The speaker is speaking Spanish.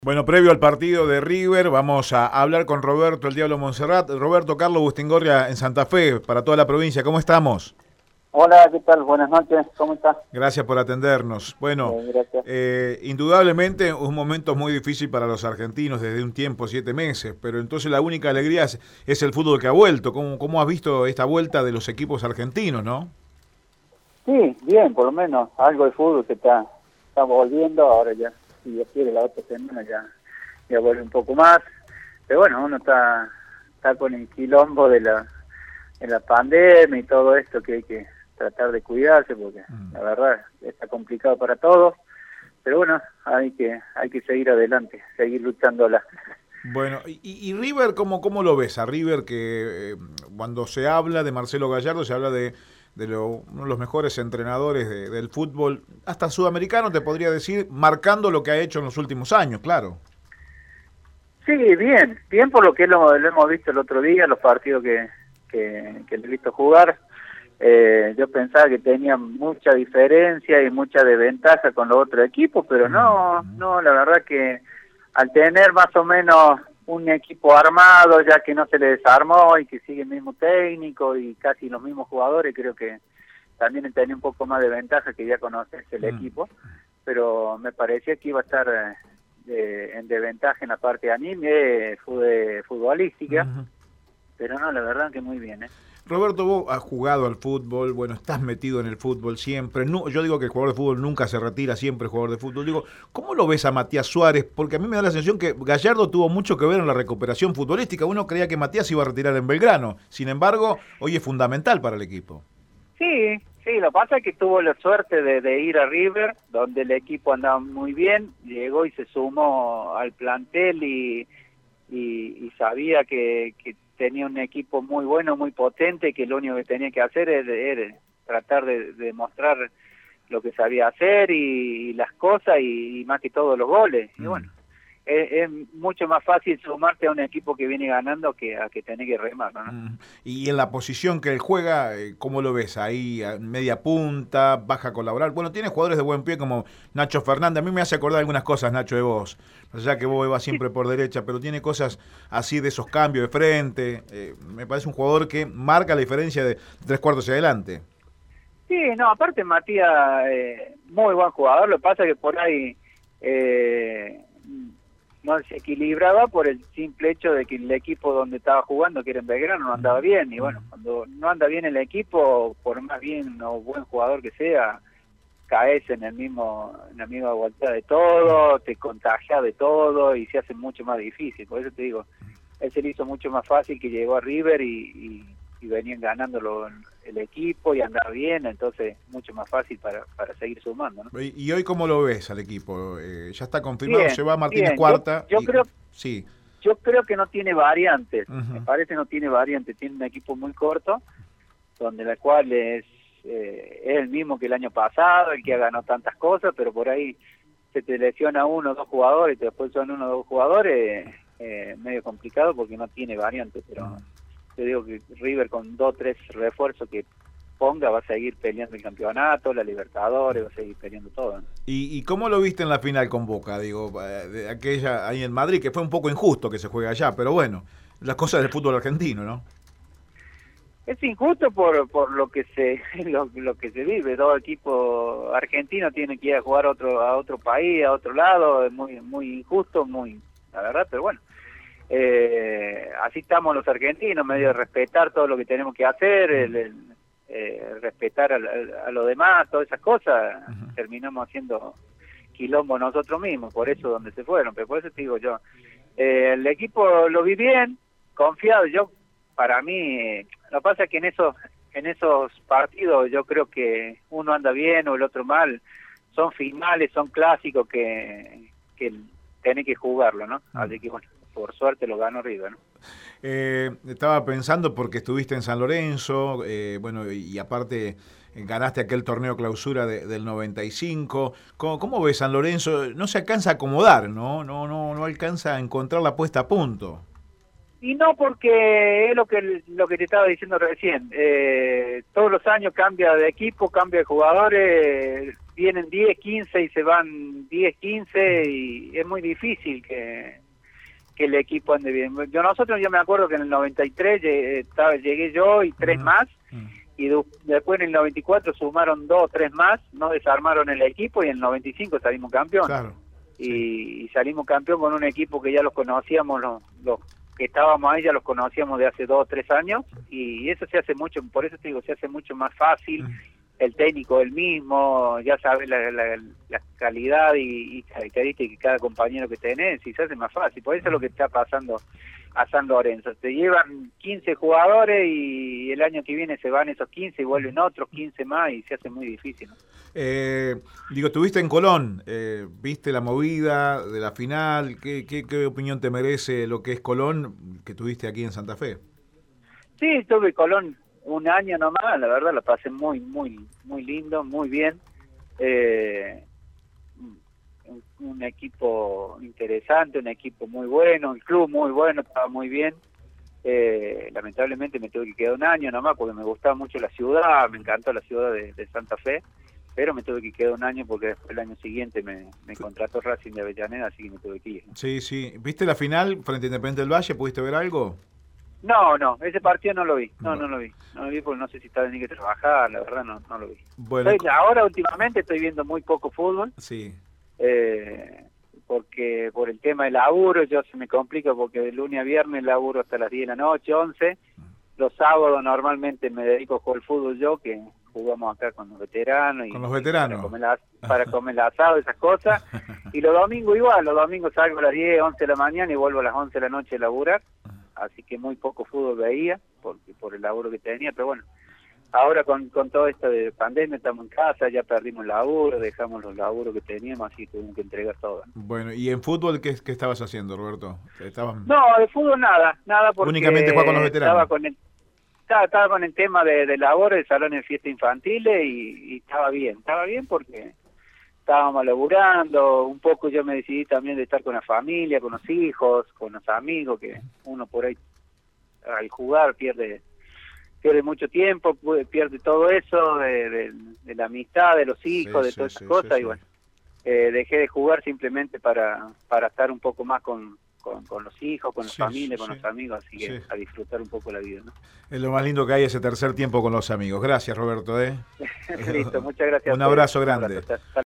Bueno, previo al partido de River, vamos a hablar con Roberto el Diablo Monserrat. Roberto Carlos Bustingorria en Santa Fe, para toda la provincia. ¿Cómo estamos? Hola, ¿qué tal? Buenas noches, ¿cómo estás? Gracias por atendernos. Bueno, Gracias. indudablemente un momento muy difícil para los argentinos desde un tiempo, 7 meses, pero entonces la única alegría es el fútbol que ha vuelto. ¿Cómo has visto esta vuelta de los equipos argentinos, no? Sí, bien, por lo menos algo de fútbol que está volviendo, ahora ya, si Dios quiere, la otra semana ya vuelve un poco más, pero bueno, uno está con el quilombo de la pandemia y todo esto que hay que tratar de cuidarse, porque la verdad está complicado para todos, pero bueno, hay que seguir adelante, seguir luchándola. Bueno, y River, ¿cómo lo ves? A River que cuando se habla de Marcelo Gallardo, se habla de uno de los mejores entrenadores del fútbol, hasta sudamericano te podría decir, marcando lo que ha hecho en los últimos años, claro. Sí, bien por lo que lo hemos visto el otro día, los partidos que le he visto jugar. Yo pensaba que tenía mucha diferencia y mucha desventaja con los otros equipos, pero no, la verdad que al tener más o menos un equipo armado, ya que no se le desarmó y que sigue el mismo técnico y casi los mismos jugadores, creo que también tenía un poco más de ventaja que ya conoces el equipo, pero me parecía que iba a estar en desventaja en la parte anímica, futbolística, pero no, la verdad que muy bien, ¿eh? Roberto, vos has jugado al fútbol, bueno, estás metido en el fútbol siempre. No, yo digo que el jugador de fútbol nunca se retira, siempre es jugador de fútbol. Digo, ¿cómo lo ves a Matías Suárez? Porque a mí me da la sensación que Gallardo tuvo mucho que ver en la recuperación futbolística. Uno creía que Matías iba a retirar en Belgrano. Sin embargo, hoy es fundamental para el equipo. Sí, lo que pasa es que tuvo la suerte de ir a River, donde el equipo andaba muy bien, llegó y se sumó al plantel y sabía que tenía un equipo muy bueno, muy potente, que lo único que tenía que hacer era tratar de demostrar lo que sabía hacer y las cosas y más que todo los goles. Y bueno, es mucho más fácil sumarte a un equipo que viene ganando que a que tener que remar, ¿no? Y en la posición que él juega, ¿cómo lo ves? Ahí, media punta, baja colaborar. Bueno, tiene jugadores de buen pie como Nacho Fernández. A mí me hace acordar algunas cosas, Nacho, de vos. O sea que vos vas siempre por derecha, pero tiene cosas así de esos cambios de frente. Me parece un jugador que marca la diferencia de 3 cuartos hacia adelante. Sí, no, aparte Matías, muy buen jugador, lo que pasa es que por ahí no se equilibraba por el simple hecho de que el equipo donde estaba jugando, que era en Belgrano, no andaba bien, y bueno, cuando no anda bien el equipo, por más bien o buen jugador que sea, caes en la misma vuelta de todo, te contagia de todo y se hace mucho más difícil, por eso te digo, él se le hizo mucho más fácil que llegó a River y venían ganándolo el equipo y andaba bien, entonces mucho más fácil para seguir sumando, ¿no? ¿Y hoy cómo lo ves al equipo? Ya está confirmado, se va Martínez Bien, Cuarta. Sí. yo creo que no tiene variantes, me Uh-huh. parece no tiene variantes, tiene un equipo muy corto, donde la cual es el mismo que el año pasado, el que ha ganado tantas cosas, pero por ahí se te lesiona uno o dos jugadores, y después son uno o dos jugadores, medio complicado porque no tiene variantes, pero te digo que River con 2 o 3 refuerzos que ponga va a seguir peleando el campeonato, la Libertadores, va a seguir peleando todo, ¿no? ¿Y cómo lo viste en la final con Boca? Digo, de aquella ahí en Madrid, que fue un poco injusto que se juegue allá, pero bueno, las cosas del fútbol argentino, ¿no? Es injusto por lo que se lo que se vive. Todo equipo argentino tiene que ir a jugar a otro país, a otro lado. Es muy injusto, la verdad, pero bueno. Así estamos los argentinos, medio de respetar todo lo que tenemos que hacer, respetar a los demás, todas esas cosas. Terminamos haciendo quilombo nosotros mismos, por eso donde se fueron. Pero por eso te digo yo, el equipo lo vi bien, confiado. Para mí, lo que pasa es que en esos partidos yo creo que uno anda bien o el otro mal, son finales, son clásicos que tenés que jugarlo, ¿no? Así que bueno, por suerte lo ganó River, ¿no? Estaba pensando porque estuviste en San Lorenzo, bueno, y aparte ganaste aquel torneo clausura del 95. ¿Cómo ves San Lorenzo? No se alcanza a acomodar, ¿no? No alcanza a encontrar la puesta a punto. Y no, porque es lo que te estaba diciendo recién. Todos los años cambia de equipo, cambia de jugadores, vienen 10, 15 y se van 10, 15 y es muy difícil que el equipo ande bien. Yo me acuerdo que en el 93 llegué yo y 3 más, y después en el 94 sumaron 2 o 3 más, no desarmaron el equipo y en el 95 salimos campeón. Claro. Y salimos campeón con un equipo que ya los conocíamos, los que estábamos ahí ya los conocíamos de hace 2 o 3 años, y eso se hace mucho, por eso te digo, se hace mucho más fácil. El técnico el mismo, ya sabes la calidad y características que cada compañero que tenés, y se hace más fácil. Por eso es lo que está pasando a San Lorenzo. Te llevan 15 jugadores y el año que viene se van esos 15 y vuelven otros 15 más y se hace muy difícil, ¿no? Estuviste en Colón, viste la movida de la final. ¿Qué opinión te merece lo que es Colón, que tuviste aquí en Santa Fe? Sí, estuve en Colón un año nomás, la verdad la pasé muy lindo, muy bien. Un equipo interesante, un equipo muy bueno, el club muy bueno, estaba muy bien. Lamentablemente me tuve que quedar un año nomás porque me gustaba mucho la ciudad, me encantó la ciudad de Santa Fe, pero me tuve que quedar un año porque después el año siguiente me contrató Racing de Avellaneda, así que me tuve que ir. Sí. ¿Viste la final frente a Independiente del Valle? ¿Pudiste ver algo? No, ese partido no lo vi, no lo vi porque no sé si estaba ni que trabajar, la verdad no lo vi. Bueno, ahora últimamente estoy viendo muy poco fútbol, sí. Porque por el tema del laburo se me complica porque de lunes a viernes laburo hasta las 10 de la noche, 11, los sábados normalmente me dedico a jugar al fútbol yo, que jugamos acá con los veteranos. ¿Con los veteranos? Para comer el asado, esas cosas, y los domingos igual, los domingos salgo a las 10, 11 de la mañana y vuelvo a las 11 de la noche a laburar. Así que muy poco fútbol veía por el laburo que tenía, pero bueno, ahora con todo esto de pandemia estamos en casa, ya perdimos el laburo, dejamos los laburos que teníamos, así que tuvimos que entregar todo. Bueno, ¿y en fútbol qué estabas haciendo, Roberto? No, de fútbol nada porque únicamente jugaba con los veteranos. Estaba con el tema de labor, de salón de fiesta infantiles y estaba bien porque estábamos laburando, un poco yo me decidí también de estar con la familia, con los hijos, con los amigos, que uno por ahí al jugar pierde mucho tiempo, pierde todo eso de la amistad, de los hijos, de todas esas cosas, y bueno, dejé de jugar simplemente para estar un poco más con los hijos, con la familia, con los amigos, así que a disfrutar un poco la vida, ¿no? Es lo más lindo que hay ese tercer tiempo con los amigos. Gracias, Roberto. Listo, muchas gracias. Un abrazo grande.